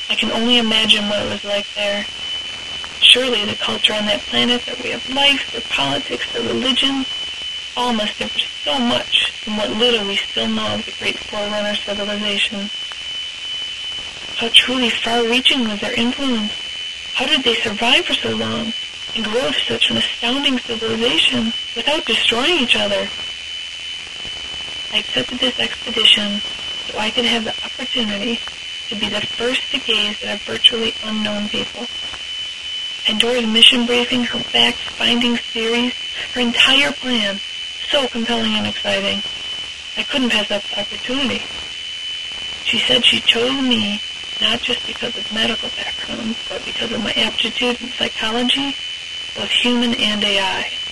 I can only imagine what it was like there. Surely the culture on that planet, their way of life, their politics, their religions, all must differ so much from what little we still know of the great forerunner civilization. How truly far-reaching was their influence? How did they survive for so long and grow to such an astounding civilization without destroying each other? I accepted this expedition so I could have the opportunity to be the first to gaze at a virtually unknown people. And Dora's mission briefing, her facts, findings, theories, her entire plan, so compelling and exciting. I couldn't pass up the opportunity. She said she chose me not just because of medical background, but because of my aptitude in psychology, both human and AI.